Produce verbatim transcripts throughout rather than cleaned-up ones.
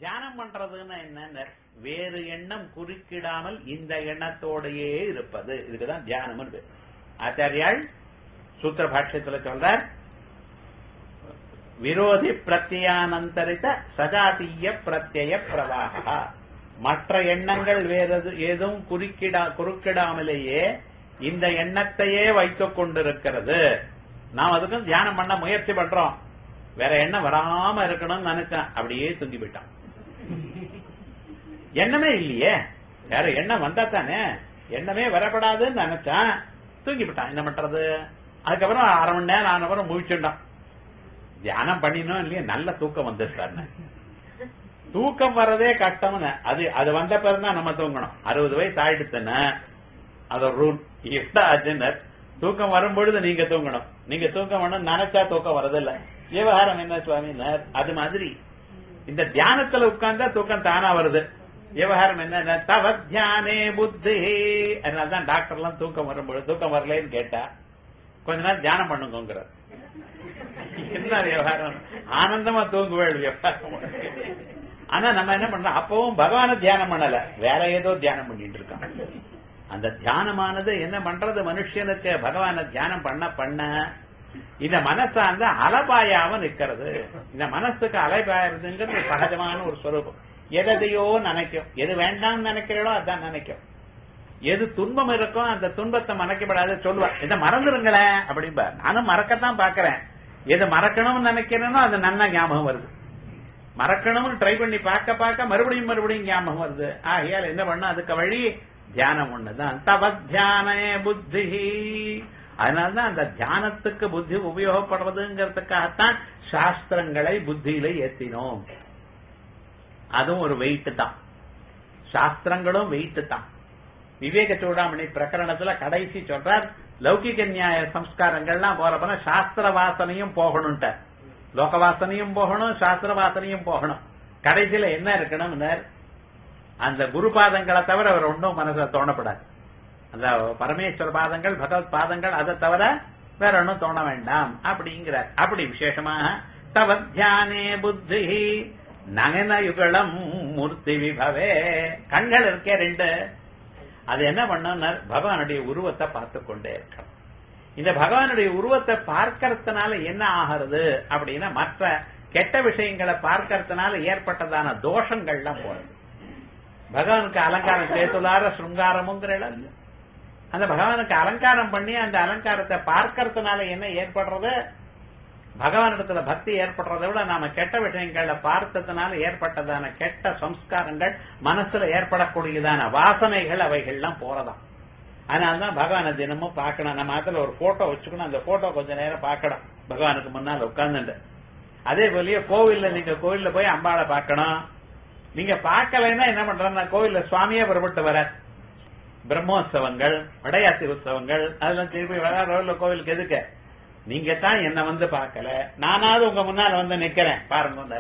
தியானம் பண்றதுன்னு என்ன, வேறு எண்ணம் குறுக்கிடாமல் இந்த எண்ணத்தோடையே இருப்பது, இதுக்குதான் தியானம். ஆச்சாரியால் சூத்திர பாஷ்யத்துல சொல்றார், விரோதி பிரத்யானந்தரித சஜாதீய பிரத்யய பிரவாக, மற்ற எண்ணங்கள் வேறு ஏதும் குறுக்கிடா குறுக்கிடாமலேயே இந்த எண்ணத்தையே வைத்துக் கொண்டிருக்கிறது. நாம் அதுக்கும் தியானம் பண்ண முயற்சி பண்றோம், வேற எண்ணம் வராம இருக்கணும்னு நினைச்சேன், அப்படியே தூங்கி போயிட்டான். எண்ணமே இல்லையே, வேற எண்ணம் வந்தா தானே, எண்ணமே வரப்படாதுன்னு நினைச்சான், தூங்கி போயிட்டான். என்ன பண்றது? அதுக்கப்புறம் அரை மணி நேரம் ஆனவரும் முழிச்சுட்டான். தியானம் பண்ணினோம் இல்லையா, நல்ல தூக்கம் வந்துருக்காருன்னு. தூக்கம் வர்றதே கஷ்டம்னு, அது அது வந்த பிறகுதான் நம்ம தூங்கணும். அறுபது வயசு ஆயிடுச்சுன்னு அது ரூல் என்ன ஆச்சுன்னு, தூக்கம் வரும்பொழுது நீங்க தூங்கணும். நீங்க தூக்கம் வேணும் நினைச்சா தூக்கம் வரதில்லை. விவகாரம் என்ன சுவாமினார்? அது மாதிரி இந்த தியானத்துல உட்கார்ந்தா தூக்கம் தானா வருது. விவகாரம் என்ன, தவ தியானே புத்தி. அதனாலதான் டாக்டர் எல்லாம் தூக்கம் வரும்பொழுது தூக்கம் வரலன்னு கேட்டா கொஞ்ச நேரம் தியானம் பண்ணுங்கிறார். என்ன விவகாரம்? ஆனந்தமா தூங்குவேள் விவகாரம். ஆனா நம்ம என்ன பண்றோம், அப்பவும் பகவான தியானம் பண்ணல, வேற ஏதோ தியானம் பண்ணிட்டு இருக்கோம். அந்த தியானமானது என்ன பண்றது, மனுஷனுக்கு பகவான தியானம் பண்ண பண்ண இந்த மனசார்ந்த அலபாயாம நிக்கிறது. இந்த மனசுக்கு அலைபாயிருதுங்கிறது சகஜமான ஒரு ஸ்வரூபம். எதையோ நினைக்கும், எது வேண்டாம்னு நினைக்கிறீங்களோ அதான் நினைக்கும். எது துன்பம் இருக்கும் அந்த துன்பத்தை மறைக்கப்படாத சொல்லுவார், இதை மறந்துருங்களேன் அப்படின்பா. நானும் மறக்கத்தான் பாக்கிறேன். எது மறக்கணும்னு நினைக்கிறேனோ அது நன்னா ஞாபகம் வருது. மறக்கணும்னு ட்ரை பண்ணி பார்க்க பார்க்க மறுபடியும் மறுபடியும் ஞாபகம் வருது. ஆகையால் என்ன பண்ண, அதுக்கு வழி தியானம் ஒண்ணுதான். தவ தியானே புத்தி. அதனால்தான் அந்த தியானத்துக்கு புத்தி உபயோகப்படுறதுங்கிறதுக்காகத்தான் சாஸ்திரங்களை புத்தியில ஏற்றினோம். அதுவும் ஒரு வெயிட் தான், சாஸ்திரங்களும் வெயிட் தான். விவேக சூடாமணி பிரகரணத்துல கடைசி சொல்றார், லௌகிக நியாய சம்ஸ்காரங்கள்லாம் போறப்ப சாஸ்திர வாசனையும் போகணும்ட்ட, லோக வாசனையும் போகணும், சாஸ்திர வாசனையும் போகணும். கடைசியில என்ன இருக்கணும், அந்த குரு பாதங்களை தவிர அவர் ஒன்றும் மனசுல தோணப்படாது. அந்த பரமேஸ்வர பாதங்கள் பகவத் பாதங்கள் அதை தவிர வேற ஒன்றும் தோண வேண்டாம் அப்படிங்கிறார். அப்படி விசேஷமாக தவ தியானே புத்தி நகன யுகலம் மூர்த்தி விபவே. கண்கள் இருக்கே ரெண்டு, அது என்ன பண்ண, பகவானுடைய உருவத்தை பார்த்து கொண்டே இருக்கணும். இந்த பகவானுடைய உருவத்தை பார்க்கறதுனால என்ன ஆகிறது அப்படின்னா, மற்ற கெட்ட விஷயங்களை பார்க்கறதுனால ஏற்பட்டதான தோஷங்கள்லாம் போறது. பகவானுக்கு அலங்காரம் சேத்துலார சுருங்காரமுங்கிற அந்த பகவானுக்கு அலங்காரம் பண்ணி அந்த அலங்காரத்தை பார்க்கறதுனால என்ன ஏற்படுறது, பகவானிடத்துல பக்தி ஏற்படுறதை விட நாம கெட்ட விஷயங்களை பார்த்ததுனால ஏற்பட்டதான கெட்ட சம்ஸ்காரங்கள், மனசுல ஏற்படக்கூடியதான வாசனைகள் அவைகள்லாம் போறதாம். அதனாலதான் பகவானை தினமும் பார்க்கணும். நம்ம அதுல ஒரு போட்டோ வச்சுக்கணும், அந்த போட்டோ கொஞ்ச நேரம் பார்க்கணும் பகவானுக்கு முன்னால் உட்கார்ந்துட்டு. அதே போலயே கோவில்ல நீங்க கோவில்ல போய் அம்பாளை பார்க்கணும். நீங்க பார்க்கலைன்னா என்ன பண்றா, கோவில்ல சுவாமியே புறப்பட்டு வர பிரம்மோத்சவங்கள், வடையாத்தி உற்சவங்கள், அதெல்லாம் திருப்பி வர ரோட்ல கோவிலுக்கு எதுக்கு? நீங்க தான் என்ன வந்து பார்க்கல, நானாவது உங்க முன்னால் வந்து நிக்கிறேன் பாருங்க.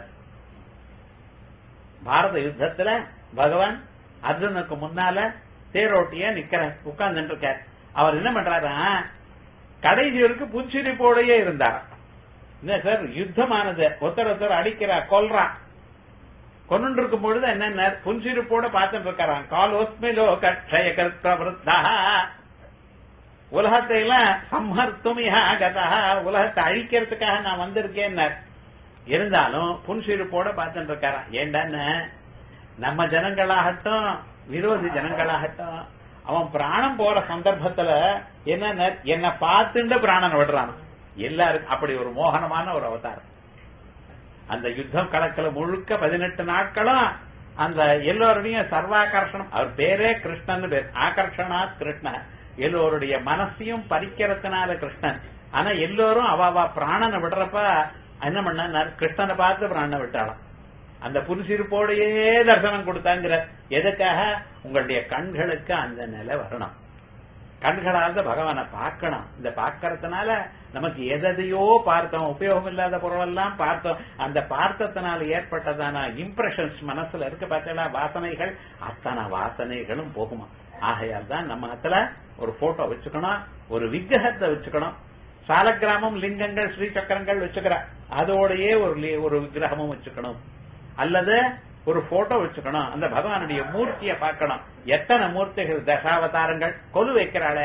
பாரத யுத்தத்துல பகவான் அர்ஜுனுக்கு முன்னால தேரோட்டிய நிக்கிற உட்கார்ந்து இருக்க. அவர் என்ன பண்றாரா, கடைசி வரைக்கும் புன்சிரிப்போடையே இருந்தார். என்ன சார், யுத்தமானது, ஒருத்தர் ஒருத்தர் அடிக்கிறா கொல்றா, கொண்டு இருக்கும் பொழுது என்ன புன்சிரிப்போட பார்த்துட்டு இருக்காராம். காலோஸ்மிலோ கட்சய கர்த்தா, உலகத்தை எல்லாம் சம்ஹர்த்துமியா கதா, உலகத்தை அழிக்கிறதுக்காக நான் வந்திருக்கேன். இருந்தாலும் புன்சிரிப்போட பார்த்துட்டு இருக்காராம். ஏண்டான்னு, நம்ம ஜனங்களாகட்டும் விரோதி ஜனங்களாகட்டும் அவன் பிராணம் போற சந்தர்ப்பத்துல என்ன, என்ன பார்த்துட்டு பிராணன் விடுறான். எல்லாருக்கும் அப்படி ஒரு மோகனமான ஒரு அவதாரம். அந்த யுத்தம் கணக்குல முழுக்க பதினெட்டு நாட்களும் அந்த எல்லோருடைய சர்வாகர்ஷணம், அவர் பேரே கிருஷ்ணன் பேர், ஆகர்ஷணாத் கிருஷ்ணன், எல்லோருடைய மனசையும் பறிக்கிறதுனால கிருஷ்ணன். ஆனா எல்லோரும் அவ பிராணனை விடுறப்ப என்ன பண்ண, கிருஷ்ணனை பார்த்து பிராணனை விட்டாலும் அந்த புன்சிரிப்போடையே தரிசனம் கொடுத்தாங்கிற. எதுக்காக? உங்களுடைய கண்களுக்கு அந்த நிலை வரணும். கண்களால் பகவானை பார்க்கணும். இந்த பார்க்கறதுனால நமக்கு எதையோ பார்த்தோம், உபயோகம் இல்லாத பொருள் எல்லாம் பார்த்தோம், அந்த பார்த்ததுனால ஏற்பட்டதான இம்ப்ரெஷன்ஸ் மனசுல இருக்க பார்த்தா வாசனைகள், அத்தனை வாசனைகளும் போகுமா. ஆகையால் தான் நம்ம இடத்துல ஒரு போட்டோ வச்சுக்கணும், ஒரு விக்கிரகத்தை வச்சுக்கணும். சாலக்கிராமம் லிங்கங்கள் ஸ்ரீசக்கரங்கள் வச்சுக்கிற அதோடையே ஒரு ஒரு விக்கிரகமும் வச்சுக்கணும். அல்லது ஒரு போட்டோ வச்சுக்கணும், அந்த பகவானுடைய மூர்த்தியை பார்க்கணும். எத்தனை மூர்த்திகள், தசாவதாரங்கள். கொலு வைக்கிறாள,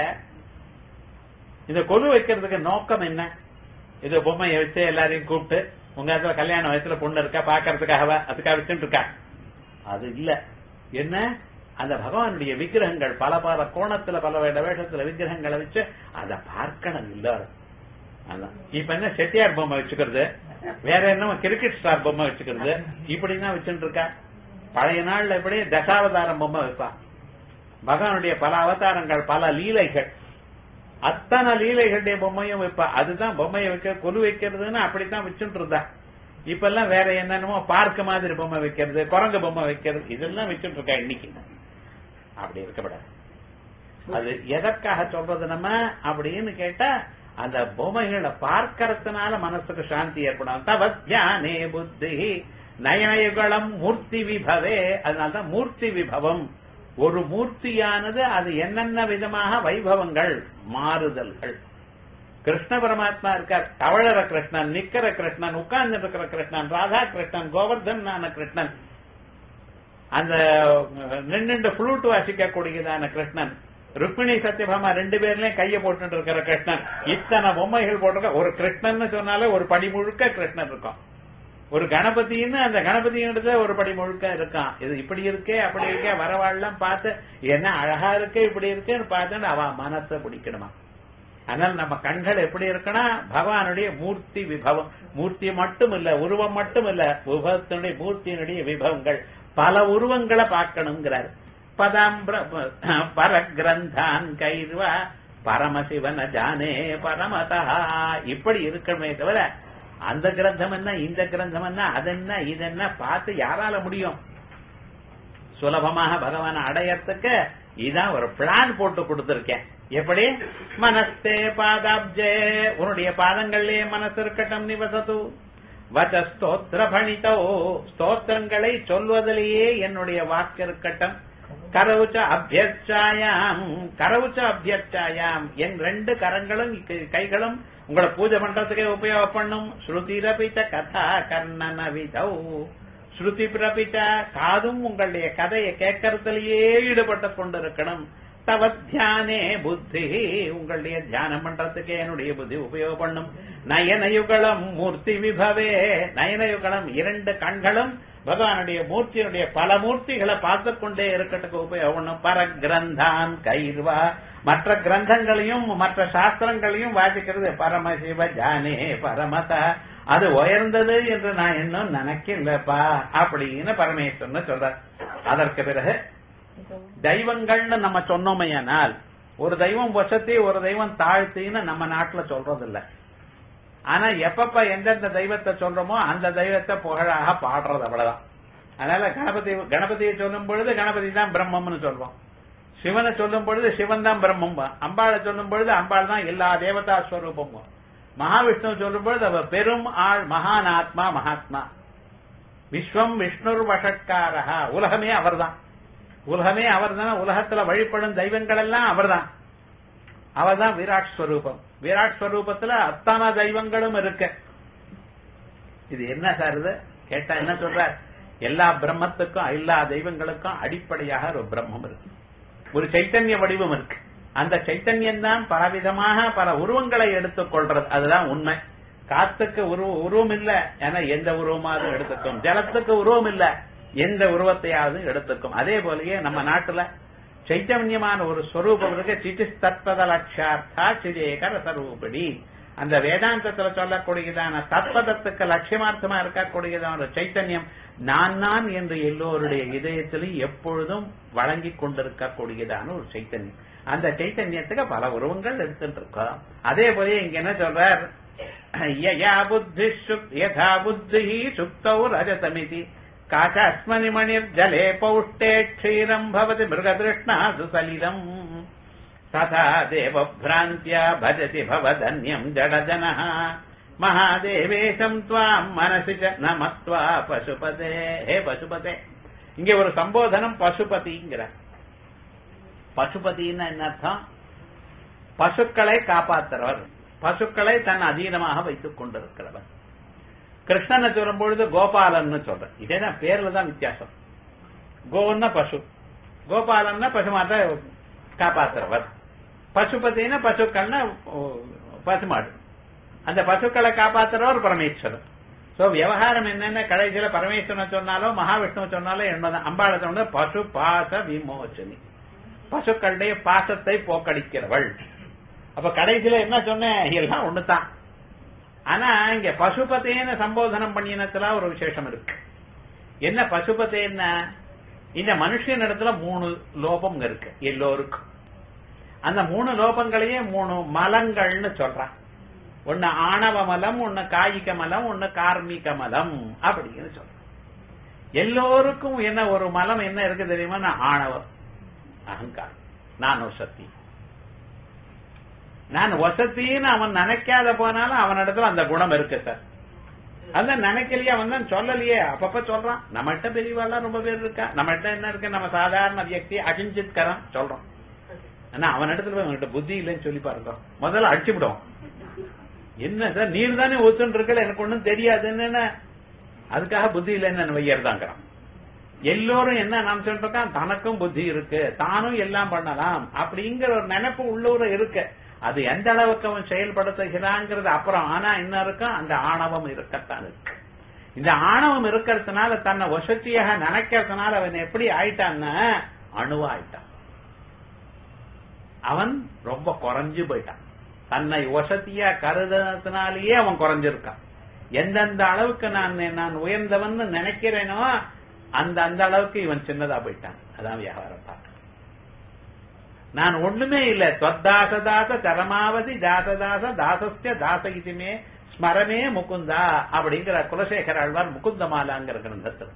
இந்த கொலு வைக்கிறதுக்கு நோக்கம் என்ன? இது பொம்மையை வச்சு எல்லாரையும் கூப்பிட்டு உங்க இடத்துல கல்யாண வயசுல பொண்ணு இருக்கா பாக்கிறதுக்காகவா, அதுக்காக வச்சுட்டு இருக்கா? அது இல்ல. என்ன, அந்த பகவானுடைய விக்கிரகங்கள் பல பல கோணத்துல பல வேஷத்துல விக்கிரகங்களை வச்சு அதை பார்க்கணும் எல்லாரும். அதான் இப்ப என்ன செட்டியார் பொம்மை வச்சுக்கிறது, வேற என்ன கிரிக்கெட் ஸ்டார் பொம்மை வச்சுக்கிறது, இப்படிதான் வச்சுட்டு இருக்கா. பழைய நாள்ல இப்படி தசாவதாரம் பொம்மை வைப்பா. பகவானுடைய பல அவதாரங்கள், பல லீலைகள், அத்தனை லீலைகளுடைய பொம்மையும் வைப்பா. அதுதான் பொம்மையை வைக்க, கொலு வைக்கிறதுன்னு அப்படித்தான் வச்சுட்டு இருந்தா. இப்ப எல்லாம் வேற என்னென்னமோ பார்க்க மாதிரி பொம்மை வைக்கிறது, குரங்கு பொம்மை வைக்கிறது, இதெல்லாம் வச்சுட்டு இருக்கா இன்னைக்கு. அப்படி இருக்கப்படாது. அது எதற்காக சொல்றது நம்ம அப்படின்னு கேட்டா, அந்த பொம்மைகளை பார்க்கறதுனால மனசுக்கு சாந்தி ஏற்படும். தவத்யானே புத்தி நயனயுகளம் மூர்த்தி விபவே. அதனால்தான் மூர்த்தி விபவம். ஒரு மூர்த்தியானது அது என்னென்ன விதமாக வைபவங்கள், மாறுதல்கள். கிருஷ்ண பரமாத்மா இருக்கார், தவழற கிருஷ்ணன், நிக்கிற கிருஷ்ணன், உட்கார்ந்து இருக்கிற கிருஷ்ணன், ராதா கிருஷ்ணன், கோவர்தனான கிருஷ்ணன், அந்த நின்று புளூட் வாசிக்க கூடியதான கிருஷ்ணன், ருக்மிணி சத்யபாமா ரெண்டு பேர்லயும் கைய போட்டு இருக்கிற கிருஷ்ணன். இத்தனை பொம்மைகள் போட்டிருக்க. ஒரு கிருஷ்ணன் சொன்னாலே ஒரு படி முழுக்க கிருஷ்ணன் இருக்கும். ஒரு கணபதினு அந்த கணபதியினத்துல ஒரு படி முழுக்க இருக்கான். இது இப்படி இருக்கே அப்படி இருக்கே, வரவாள்லாம் பார்த்து என்ன அழகா இருக்கு இப்படி இருக்குன்னு பார்த்து அவ மனத்தை பிடிக்கணுமா. அதனால நம்ம கண்கள் எப்படி இருக்குன்னா பகவானுடைய மூர்த்தி விபவம். மூர்த்தி மட்டும் இல்ல, உருவம் மட்டும் இல்ல, விபவத்தினுடைய மூர்த்தியினுடைய விபவங்கள், பல உருவங்களை பார்க்கணுங்கிறார். பதாம் பரகிரந்தான் கைர்வா பரமசிவன ஜானே பரமதா. இப்படி இருக்கணுமே தவிர அந்த கிரந்தம் என்ன இந்த கிரந்தம் என்ன அதென்ன இதென்ன பார்த்து யாரால முடியும்? சுலபமாக பகவானை அடையறதுக்கு இதான் ஒரு பிளான் போட்டு கொடுத்திருக்கேன். எப்படி? மனஸ்தே பாதாப்ஜே, உன்னுடைய பாதங்களிலே மனசு இருக்கட்டும். நிவசத்து வச்ச ஸ்தோத்திர பணித்தோ, ஸ்தோத்திரங்களை சொல்வதிலேயே என்னுடைய வாக்கு இருக்கட்டும். கரவுச்ச அபியர்ச்சாயாம், கரவுச்ச அபியர்ச்சாயாம், என் ரெண்டு கரங்களும் கைகளும் உங்களை பூஜை பண்றதுக்கே உபயோகம் பண்ணும். ஸ்ருதி ரபிச்ச கதா கர்ணன விதௌ, ஸ்ருதி பிரபிச்ச, காதும் உங்களுடைய கதையை கேட்கறதுலயே ஈடுபட்டு கொண்டிருக்கணும். தவ தியானே புத்தி, உங்களுடைய தியானம் பண்றதுக்கே என்னுடைய புத்தி உபயோகம் பண்ணும். நயனயுகளம் மூர்த்தி விபவே, நயனயுகளம் இரண்டு கண்களும் பகவானுடைய மூர்த்தியினுடைய பல மூர்த்திகளை பார்த்து கொண்டே இருக்கட்டுக்கு உபயோகம். பரகிரந்தான் கைர்வா, மற்ற கிரந்தங்களையும் மற்ற சாஸ்திரங்களையும் வாசிக்கிறது. பரமசிவ ஜானே பரமத, அது உயர்ந்தது என்று நான் இன்னும் நினைக்கலப்பா அப்படின்னு பரமேஸ்வரன் சொல்றார். அதற்கு பிறகு தெய்வங்கள்னு நம்ம சொன்னோமையானால், ஒரு தெய்வம் வசத்தி ஒரு தெய்வம் தாழ்த்தின்னு நம்ம நாட்டுல சொல்றதில்லை. ஆனா எப்பப்ப எந்தெந்த தெய்வத்தை சொல்றோமோ அந்த தெய்வத்தை புகழாக பாடுறது, அவ்வளவுதான். அதனால கணபதி கணபதியை சொல்லும் பொழுது கணபதி தான் பிரம்மம்னு சொல்வோம். சிவனை சொல்லும் பொழுது சிவன் தான் பிரம்மம். அம்பாளை சொல்லும் பொழுது அம்பாள் தான் எல்லா தேவதா ஸ்வரூபமும். மகாவிஷ்ணு சொல்லும் பொழுது அவர் பெரும் ஆள், மகான் ஆத்மா, மகாத்மா. விஸ்வம் விஷ்ணுர் வஷட்காரா, உலகமே அவர் தான். உலகமே அவர் தான். உலகத்துல வழிபடும் தெய்வங்கள் எல்லாம் அவர் தான். அவர் தான் விராட் ஸ்வரூபம். விராட் ஸ்வரூபத்துல அத்தனை தெய்வங்களும் இருக்கு. இது என்ன சார் இது கேட்டா என்ன சொல்றார்? எல்லா பிரம்மத்துக்கும் எல்லா தெய்வங்களுக்கும் அடிப்படையாக ஒரு பிரம்மம் இருக்கு, ஒரு சைத்தன்ய வடிவம் இருக்கு. அந்த சைத்தன்யம் தான் பலவிதமாக பல உருவங்களை எடுத்துக் கொள்றது. அதுதான் உண்மை. காத்துக்கு உருவ உருவம் இல்ல, ஏன்னா எந்த உருவமாவது எடுத்துக்கும். ஜலத்துக்கு உருவம் இல்ல, எந்த உருவத்தையாவது எடுத்துக்கும். அதே போலயே நம்ம நாட்டுல சைத்தன்யமான ஒரு ஸ்வரூபம் இருக்கு. சிதிஸ்தத்பத லட்சார்த்தா சிதேகர சரூபடி. அந்த வேதாந்தத்துல சொல்லக்கூடியதான தத்பதத்துக்கு லட்சியமார்த்தமா இருக்கக்கூடியதான ஒரு சைத்தன்யம் நான் நான் என்று எல்லோருடைய இதயத்திலும் எப்பொழுதும் வழங்கி கொண்டிருக்கக்கூடியதான ஒரு சைத்தன்யம். அந்த சைத்தன்யத்துக்கு பல உருவங்கள் எடுத்துட்டு இருக்கோம். அதே போல இங்க என்ன சொல்றார்? யயா புத்தி யதா புத்தி சுப்தௌ ரஜதமிதி காச்சாஸ்மனி மணிர் ஜலே பௌஷ்டே க்ஷீரம் பவதி மிருகதிருஷ்ணாசு சலிலம் ததா தேவ பிராந்தியா பஜதி பவதன்யம் ஜடஜனஹ மகாதேவேசம் துவாம் மனசி நமத்வா பசுபதே. ஹே பசுபதே, இங்கே ஒரு சம்போதனம் பசுபதிங்கிற. பசுபதினா என்ன அர்த்தம்? பசுக்களை காப்பாற்றுறவர், பசுக்களை தன் அதீனமாக வைத்துக் கொண்டிருக்கிறவர். கிருஷ்ணனை சொல்லும் பொழுது கோபாலன்னு சொல்றேன். இதேதான் பேர்ல தான் வித்தியாசம். கோன்னா பசு, கோபாலன்னா பசுமாட்டை காப்பாத்துறவர், பசுபதினா பசுக்கள்னா பசுமாடு. அந்த பசுக்களை காப்பாத்துறவர் பரமேஸ்வரன். சோ விவகாரம் என்னென்ன கடைசியில பரமேஸ்வரன் சொன்னாலோ மகாவிஷ்ணு சொன்னாலோ என்னதான் அம்பாளை சொன்ன பசு பாச விமோச்சனி, பசுக்களுடைய பாசத்தை போக்கடிக்கிறவள். அப்ப கடைசியில என்ன சொன்னேன், எல்லாம் ஒண்ணுதான். ஆனா இங்க பசுபதேன சம்போதனம் பண்ணினத்துல ஒரு விசேஷம் இருக்கு. என்ன பசுபதேன்னா, இந்த மனுஷன் இடத்துல மூணு லோபம் இருக்கு எல்லோருக்கும். அந்த மூணு லோபங்களையே மூணு மலங்கள்னு சொல்றான். ஒன்னு ஆணவ மலம், ஒன்னு காயிக மலம், ஒன்னு கார்மிக மலம் அப்படின்னு சொல்றான். எல்லோருக்கும் என்ன ஒரு மலம் என்ன இருக்கு தெரியுமா? ஆணவம், அகங்காரம். நான் வசதி, நான் வசத்தின்னு அவன் நினைக்காத போனாலும் அவனிடத்துல அந்த குணம் இருக்கு சார். அதான் நினைக்கலையே, அவன் தான் சொல்லலையே, அப்பப்ப சொல்றான். நம்மகிட்ட பெரியவாள்லாம் ரொம்ப பேர் இருக்கா. நம்மகிட்ட என்ன இருக்கு, நம்ம சாதாரண வியக்தி அகிஞ்சித் கரம் சொல்றோம். ஆனா அவன் இடத்துல அவன்கிட்ட புத்தி இல்லைன்னு சொல்லி பாருங்க, முதல்ல அடிச்சு விடுவோம். என்ன சார் நீர் தானே ஒத்துன்னு இருக்கல, எனக்கு ஒண்ணும் தெரியாதுன்னு அதுக்காக புத்தி இல்லைன்னு வையர்தாங்கிறான். எல்லோரும் என்ன நாம் சொல்றோம், தனக்கும் புத்தி இருக்கு, தானும் எல்லாம் பண்ணலாம் அப்படிங்கிற ஒரு நினைப்பு உள்ளூர இருக்கு. அது எந்த அளவுக்கு அவன் செயல்படுத்துகிறாங்கிறது அப்புறம். ஆனா என்ன இருக்கும், அந்த ஆணவம் இருக்கத்தான் இருக்கு. இந்த ஆணவம் இருக்கிறதுனால தன்னை வசதியாக நினைக்கிறதுனால அவன் எப்படி ஆயிட்டான்னா அணுவா ஆயிட்டான். அவன் ரொம்ப குறைஞ்சு போயிட்டான். தன்னை வசதியா கருதுனதுனாலேயே அவன் குறைஞ்சிருக்கான். எந்தெந்த அளவுக்கு நான் நான் உயர்ந்தவன் நினைக்கிறேனோ அந்த அந்த அளவுக்கு இவன் சின்னதா போயிட்டான். அதான் வியாபாரம் பார்க்க. நான் ஒண்ணுமே இல்ல, தொத்தாசதாச தரமாவதி தாசதாச தாசஸ்ய தாச இதுமே ஸ்மரமே முகுந்தா அப்படிங்கிற குலசேகர ஆழ்வார் முகுந்தமாலாங்கிற கிரந்தத்தில்.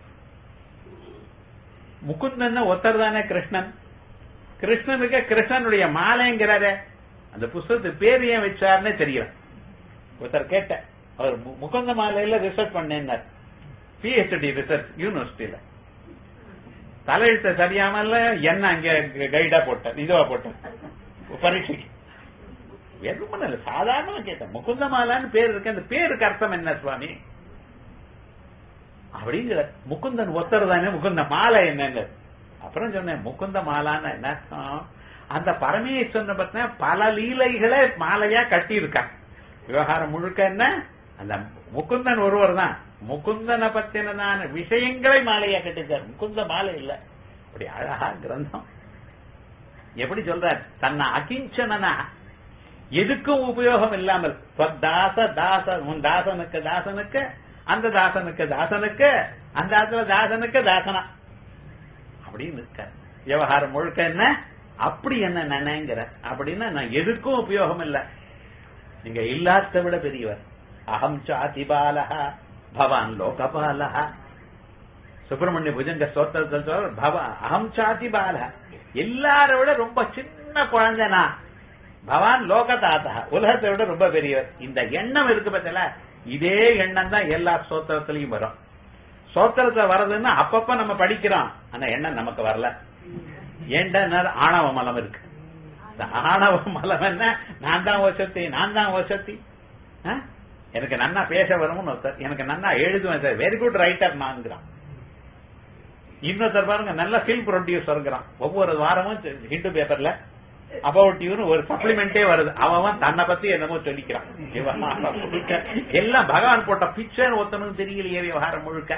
முகுந்தன் ஒருத்தர் தானே கிருஷ்ணன். கிருஷ்ணனுக்கு கிருஷ்ணனுடைய மாலைங்கிறாரு. அந்த புஸ்தகத்துக்கு பேர் ஏன் வச்சாருன்னு தெரியல. ஒருத்தர் கேட்ட, அவர் முகுந்த மாலையில ரிசர்ச் பண்ணேன்னார், பிஹெச்டி ரிசர்ச் யூனிவர்சிட்டியில. தலையெழுத்த சரியாமல என்ன அங்க கைடா போட்டேன், இதுவா போட்டேன் பரீட்சைக்கு. வெறும் பண்ணல, சாதாரணமா கேட்டேன். முகுந்த மாலான்னு பேர் இருக்கு, அந்த பேருக்கு அர்த்தம் என்ன சுவாமி அப்படிங்கிற. முகுந்தன் ஒத்தர் தானே, முகுந்த மாலை என்னன்னு அப்புறம் சொன்னேன். முகுந்த மாலான்னு என்ன, அந்த பரமேஸ்வரன் பத்தின பல லீலைகளை மாலையா கட்டி இருக்கான். விவகாரம் முழுக்க என்ன, அந்த முகுந்தன் ஒருவர் தான். முகுந்தனை பத்தினதான விஷயங்களை மாலையா கட்டிருக்கார். முகுந்த மாலை இல்ல. அப்படி அழகா கிரந்தம். எப்படி சொல்றார், தன்னை அகிஞ்சனா எதுக்கும் உபயோகம் இல்லாமல் தாச தாச உன் தாசனுக்கு தாசனுக்கு அந்த தாசனுக்கு தாசனுக்கு அந்த ஆத்துல தாசனுக்கு தாசனா அப்படின்னு இருக்க. விவகாரம் முழுக்க என்ன அப்படி என்ன நினைங்கிற அப்படின்னா நான் எதுக்கும் உபயோகம் இல்லை. நீங்க இல்லாத விட பெரியவர். அகம் சாதிபாலஹா பவான் லோகபாலஹா. சுப்பிரமணிய புஜங்க ஸ்தோத்திரத்தில் சொல்ற பவ அகம் சாதிபாலஹா, எல்லாரை விட ரொம்ப சின்ன குழந்தைனா. பவான் லோகதாத்தா, உலகத்தை விட ரொம்ப பெரியவர். இந்த எண்ணம் இருக்கு பத்தில, இதே எண்ணம் தான் எல்லா ஸ்தோத்திரத்திலையும் வரும். ஸ்தோத்திரத்தை வர்றதுன்னா அப்பப்ப நம்ம படிக்கிறோம், அந்த எண்ணம் நமக்கு வரல. ஏண்டா ஆணவ மலம் இருக்கு. ஆணவ மலம் என்ன, நான் தான் வசதி நான் தான் வசதி. எனக்கு நன்னா பேச வரும்னு ஒருத்தர், எனக்கு நன்னா எழுதுவேன் சார், வெரி குட் ரைட்டர் நான்கிறான். இன்னொருத்தர் பாருங்க நல்ல பிலிம் ப்ரொடியூசர்ங்கிறான். ஒவ்வொரு வாரமும் ஹிந்து பேப்பர்ல அபவுட் யூன்னு ஒரு சப்ளிமெண்டே வருது. அவன் தன்னை பத்தி என்னமோ சொல்லிக்கிறான். எல்லாம் பகவான் போட்ட பிக்சர் ஒருத்தனும் தெரியலையே விவகாரம் முழுக்க.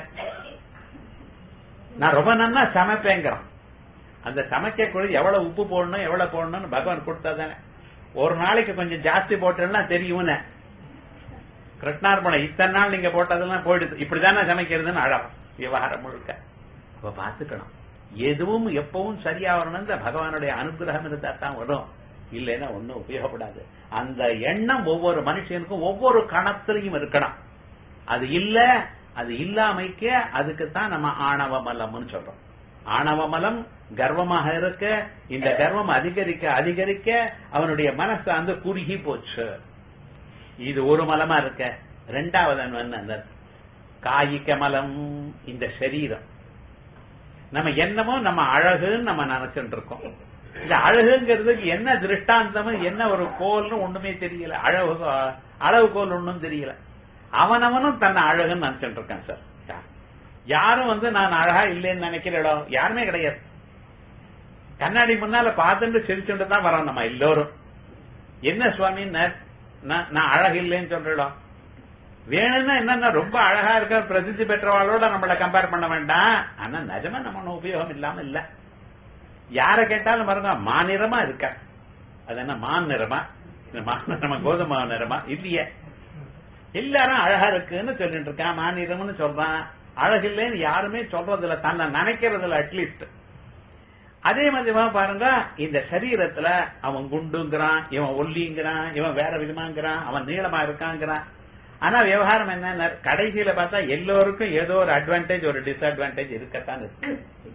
நான் ரொம்ப நன்னா சமைப்பேங்கிறான். அந்த சமைக்கக்குள்ள எவ்வளவு உப்பு போடணும் எவ்வளவு போடணும்னு பகவான் கொடுத்தாதானே. ஒரு நாளைக்கு கொஞ்சம் ஜாஸ்தி போட்டேன்னா தெரியும். கிருஷ்ணார்பணம் இத்தனை நாள் நீங்க போட்டதெல்லாம் போயிடுது, இப்படிதானே சமைக்கிறதுன்னு அழகம் விவகாரம் முழுக்க. அப்ப பாத்துக்கணும், எதுவும் எப்பவும் சரியா வரணும். பகவானுடைய அனுகிரகம் இருந்தா தான் வரும், இல்லைன்னா ஒன்னும் உபயோகப்படாது. அந்த எண்ணம் ஒவ்வொரு மனுஷனுக்கும் ஒவ்வொரு கணத்திலையும் இருக்கணும். அது இல்ல, அது இல்லாமைக்க அதுக்குத்தான் நம்ம ஆணவ மலம்னு சொல்றோம். ஆணவ மலம் கர்வமாக இருக்க, இந்த கர்வம் அதிகரிக்க அதிகரிக்க அவனுடைய மனசு அந்த குறுகி போச்சு. இது ஒரு மலமா இருக்க. ரெண்டாவது அந்த காயிக்க மலம், இந்த சரீரம். நம்ம என்னமோ நம்ம அழகுன்னு நம்ம நினைச்சுட்டு இருக்கோம். இந்த அழகுங்கிறதுக்கு என்ன திருஷ்டாந்தமும் என்ன ஒரு கோல்னு ஒண்ணுமே தெரியல. அழகு அளவு கோல் ஒண்ணும் தெரியல. அவனவனும் தன்னை அழகுன்னு நினைச்சிட்டு இருக்கான் சார். யாரும் வந்து நான் அழகா இல்லைன்னு நினைக்கிற இடம் யாருமே கிடையாது. கண்ணாடி முன்னால பார்த்துட்டு சிரிச்சுட்டு தான் வரோம் நம்ம எல்லோரும். என்ன சுவாமி நான் அழகு இல்லைன்னு சொல்ற இடம் வேணும்னா என்னன்னா ரொம்ப அழகா இருக்க பிரசித்தி பெற்றவாளோட நம்மள கம்பேர் பண்ண வேண்டாம். ஆனா நிஜமா நம்ம உபயோகம் இல்லாம இல்ல. யார கேட்டாலும் பாருங்க மாநிறமா இருக்க, அது என்ன மான் நிறமா நம்ம கோதுமை நிறமா இல்லையே, எல்லாரும் அழகா இருக்குன்னு சொல்லிட்டு இருக்கான். மாநிறம்னு சொல்றான், அழகு இல்லைன்னு யாருமே சொல்றது இல்ல, தன்னை நினைக்கிறது இல்ல அட்லீஸ்ட். அதே மாதிரி பாருங்க இந்த சரீரத்துல அவன் குண்டுங்கிறான், இவன் ஒல்லிங்கிறான், இவன் வேற விதமாங்கிறான், அவன் நீளமா இருக்காங்கிறான். ஆனா விவகாரம் என்ன, கடைசியில பார்த்தா எல்லோருக்கும் ஏதோ ஒரு அட்வான்டேஜ் ஒரு டிஸ்அட்வான்டேஜ் இருக்கத்தான் இருக்கு,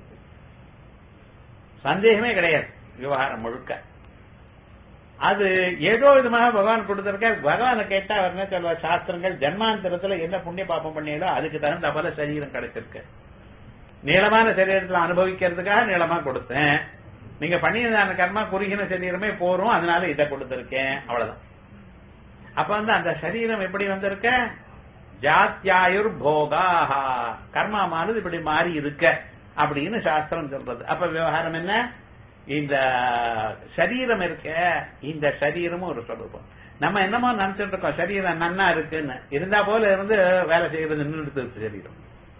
சந்தேகமே கிடையாது. விவகாரம் முழுக்க அது ஏதோ விதமாக பகவான் கொடுத்திருக்க. பகவானை கேட்டா அவர் என்ன சொல்வார், சாஸ்திரங்கள் ஜன்மாந்தரத்துல என்ன புண்ணிய பாப்பம் பண்ணியதோ அதுக்கு தகுந்த பல சரீரம் கிடைச்சிருக்கு. நீளமான சரீரத்துல அனுபவிக்கிறதுக்காக நீளமா கொடுத்தேன், நீங்க பண்ணியதான கர்மா குறுகின சரீரமே போறோம், அதனால இதை கொடுத்திருக்கேன், அவ்வளவுதான். அப்ப வந்து அந்த சரீரம் எப்படி வந்திருக்க, ஜாத்யாயுர் போகாஹா, கர்மாமானது இப்படி மாறி இருக்க அப்படின்னு சாஸ்திரம் சொல்றது. அப்ப விவகாரம் என்ன, இந்த சரீரம் இருக்க, இந்த சரீரமும் ஒரு சொல்லுவோம். நம்ம என்னமோ நினைச்சிட்டு இருக்கோம் சரீரம் நன்னா இருக்குன்னு, இருந்தா போல இருந்து வேலை செய்யறது நின்றுட்டு சரீரம்.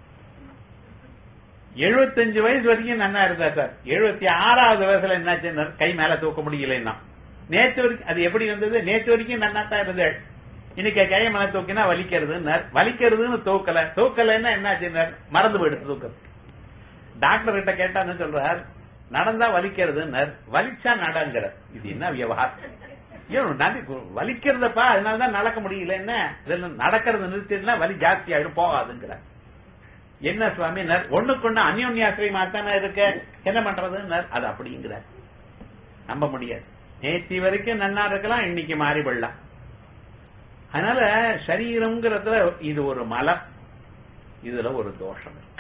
எழுபத்தஞ்சு வயசு வரைக்கும் நன்னா இருந்தா சார், எழுபத்தி ஆறாவது வயசுல என்னாச்சு, கை மேல தூக்க முடியலன்னா. நேற்று வரைக்கும் அது எப்படி வந்தது, நேற்று வரைக்கும் நன்னா தான் இருந்தேன், இன்னைக்கு கையை மேல தூக்கினா வலிக்கிறதுன்னு வலிக்கிறதுன்னு தூக்கல, தூக்கலன்னா என்னாச்சு மறந்து போயிடுது தூக்கிறது. டாக்டர் கிட்ட கேட்டா என்ன சொல்றார், நடந்தா வலிக்கிறதுன்னு, வலிச்சா நடங்கிற. இது என்ன விவகாரம், வலிக்கிறதப்பா அதனாலதான் நடக்க முடியல, என்ன நடக்கிறது நிறுத்தினா வலி ஜாஸ்தி ஆயிடும் போகாதுங்கிற. என்ன சுவாமி ஒண்ணுக்கு ஒண்ணு அந்யோன்யாசிரியமா தானே இருக்க, என்ன பண்றதுன்னு அது அப்படிங்கிற. நம்ப முடியாது, நேற்று வரைக்கும் நன்னா இருக்கலாம், இன்னைக்கு மாறி விடலாம். அதனால சரீரம்ங்கிறதுல இது ஒரு மலம், இதுல ஒரு தோஷம் இருக்கு.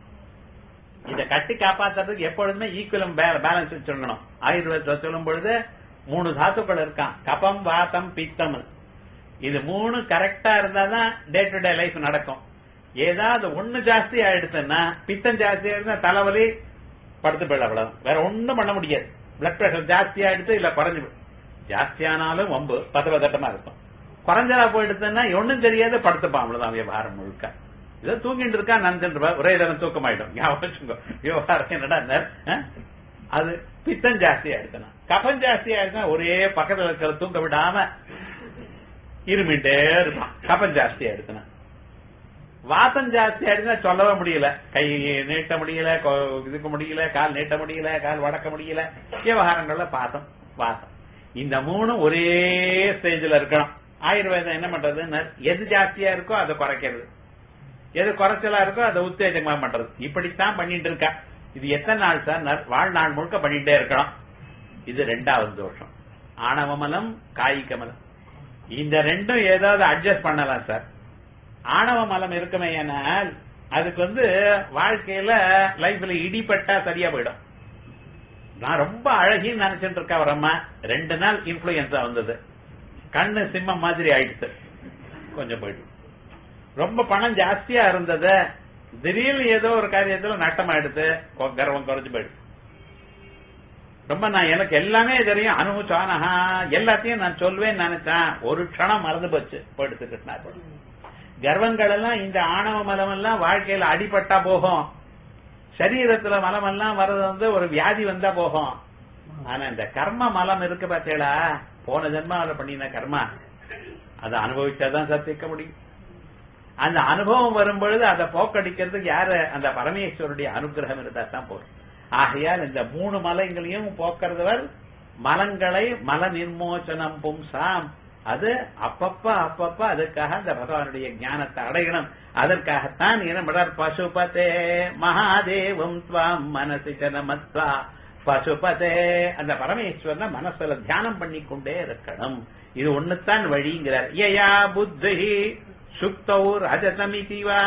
இதை கட்டி காப்பாத்துறதுக்கு எப்பொழுதுமே ஈக்குவலம் பேலன்ஸ் சொல்லணும். ஆயுர்வேதத்தில் சொல்லும் பொழுது மூணு தாத்துக்கள் இருக்கான், கபம் வாதம் பித்தம். இது மூணு கரெக்டா இருந்தாதான் டே டு டே லைஃப் நடக்கும். ஏதாவது ஒண்ணு ஜாஸ்தி ஆயிடுச்சுன்னா, பித்தம் ஜாஸ்தி ஆயிடுச்சுன்னா தலைவலி படுத்து போயிட, அவ்வளவு, வேற ஒண்ணும் பண்ண முடியாது. பிளட் பிரஷர் ஜாஸ்தி ஆயிடுச்சு இல்ல குறைஞ்சு, ஜாஸ்தியானாலும் வம்பு பத்து பதட்டமா இருக்கும். குறைஞ்சலா போயிடுச்சுன்னா ஒன்னும் தெரியாது, படுத்துப்பான், அவ்வளவுதான் விவகாரம் முழுக்க. இதை தூங்கிட்டு இருக்கா நன்றுப்பா, ஒரே தரம் தூக்கமாயிடும். விவகாரம் என்னடா அது பித்தம் ஜாஸ்தி ஆயிடுச்சுன்னா, கபம் ஜாஸ்தி ஆயிடுச்சுன்னா ஒரே பக்கத்துல இருக்கிற தூங்க விடாம இருமிட்டே இருப்பான், கபம் ஜாஸ்தி ஆயிடுச்சுன்னா. வாத்தம் ஜாஸ்தி ஆயிடுச்சுன்னா சொல்லவே முடியல, கை நீட்ட முடியல, இதுக்க முடியல, கால் நீட்ட முடியல, கால் வடக்க முடியல. விவகாரங்கள்ல பாத்தம் வாத்தம் இந்த மூணு ஒரே ஸ்டேஜ்ல இருக்கணும். ஆயுர்வேதம் என்ன பண்றது, எது ஜாஸ்தியா இருக்கோ அதை குறைக்கிறது, எது குறைச்சலா இருக்கோ அதை உத்தேஜமா பண்றது. இப்படித்தான் பண்ணிட்டு இருக்கா. இது எத்தனை நாள் சார், வாழ்நாள் முழுக்க பண்ணிட்டே இருக்கணும். இது ரெண்டாவது தோஷம், ஆணவமலம் காய்கமலம். இந்த ரெண்டும் ஏதாவது அட்ஜஸ்ட் பண்ணலாம் சார். ஆணவ மலம் இருக்குமே, ஏனால் அதுக்கு வந்து வாழ்க்கையில லைஃப்ல இடிப்பட்டா சரியா போயிடும். நான் ரொம்ப அழகின்னு நினைச்சிட்டு இருக்கா ஒரு அம்மா, ரெண்டு நாள் இன்ஃபுளுயன்ஸா வந்தது, கண்ணு சிம்மம் மாதிரி ஆயிடுச்சு, கொஞ்சம் போயிடும். ரொம்ப பணம் ஜாஸ்தியா இருந்தது, திடீர்னு ஏதோ ஒரு காரியத்துல நட்டம் ஆயிடுச்சு, கர்வம் குறைஞ்சு போயிடுச்சு. ரொம்ப நான் எனக்கு எல்லாமே தெரியும், அனுபவிச்சானஹா எல்லாத்தையும் நான் சொல்வேன்னு நினைச்சேன், ஒரு க்ஷணம் மறந்து போச்சு, போயிடுச்சு. கர்வங்கள் எல்லாம் இந்த ஆணவ மலம் எல்லாம் வாழ்க்கையில அடிபட்டா போகும், சரீரத்துல மலம் எல்லாம் வர்றது வந்து ஒரு வியாதி வந்தா போகும். ஆனா இந்த கர்ம மலம் இருக்கு பார்த்தீங்களா, போன ஜென்மாவில பண்ணின கர்மா, அதை அனுபவிச்சாதான் சத்திக்க முடியும். அந்த அனுபவம் வரும் பொழுது அதை போக்கடிக்கிறதுக்கு யாரு, அந்த பரமேஸ்வருடைய அனுகிரகம் இருந்தா தான் போதும். ஆகையால் இந்த மூணு மலங்களையும் போக்குறவர் மலங்களை மல நிர்மோச்சனம் பும்சாம், அது அப்பப்ப அப்பப்ப அதுக்காக அந்த பகவானுடைய ஞானத்தை அடையணும். அதற்காகத்தான் இனமிடர் பசுபதே மகாதேவம் துவாம் மனசி ஜனமத்வா பசுபதே, அந்த பரமேஸ்வரனை மனசுல தியானம் பண்ணிக்கொண்டே இருக்கணும். இது ஒண்ணுத்தான் வழிங்கிறார். யயா புத்தி சுக்தௌர் அஜதமிதிவா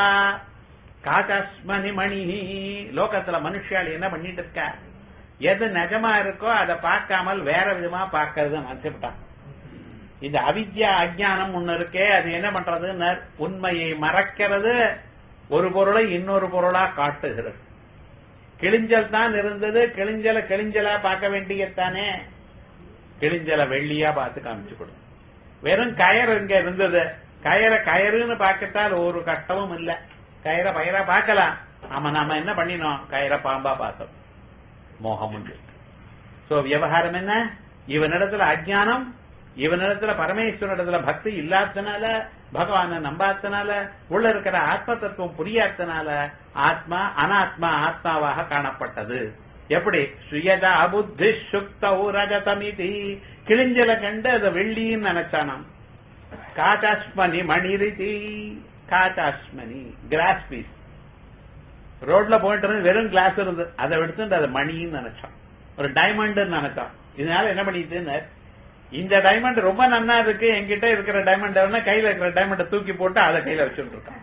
காகஸ்மணி மணி. லோகத்துல மனுஷால் என்ன பண்ணிட்டு இருக்கா, எது நிஜமா இருக்கோ அதை பார்க்காமல் வேற விதமா பார்க்கறது நினைச்சுட்டான். இந்த அவித்யா அஜ்ஞானம் ஒண்ணு இருக்கே, அது என்ன பண்றதுன்னு உண்மையை மறைக்கிறது, ஒரு பொருளை இன்னொரு பொருளா காட்டுகிறது. கிழிஞ்சல் தான் இருந்தது, கிழிஞ்சல கிழிஞ்சலா பார்க்க வேண்டியதானே, கிழிஞ்சல வெள்ளியா பார்த்து காமிச்சு கொடுங்க. வெறும் கயறு இங்க இருந்தது, கயரை கயறுன்னு பார்க்கத்தால் ஒரு கஷ்டமும் இல்ல, கயரை பயிரா பார்க்கலாம். ஆமா, நாம என்ன பண்ணினோம், கயரை பாம்பா பார்த்தோம், மோகம் உண்டு. சோ விவகாரம் என்ன, இவனிடத்துல அஜ்ஞானம், இவனிடத்துல பரமேஸ்வரனிடத்துல பக்தி இல்லாதனால, பகவான நம்பாதனால, உள்ள இருக்கிற ஆத்ம தத்துவம் புரியாதனால ஆத்மா அனாத்மா ஆத்மாவாக காணப்பட்டது. எப்படி சுயதா அபுத்தி சுக்த ரஜதமிதி, கிழிஞ்சல கண்டு அதை வெள்ளின்னு நினைச்சானாம். காச்சாஸ்மணி மணிரிதி, காச்சாஸ்மணி கிளாஸ் பீஸ், ரோட்ல போயிட்டு இருந்து வெறும் கிளாஸ் இருந்து அதை எடுத்து அதை மணின்னு நினைச்சான், ஒரு டைமண்ட் நினைச்சான். இதனால என்ன பண்ணிட்டு, இந்த டைமண்ட் ரொம்ப நன்னா இருக்கு, என்கிட்ட இருக்கிற டைமண்ட் கையில இருக்கிற டைமண்ட தூக்கி போட்டு அதை கையில வச்சுட்டு இருக்கான்.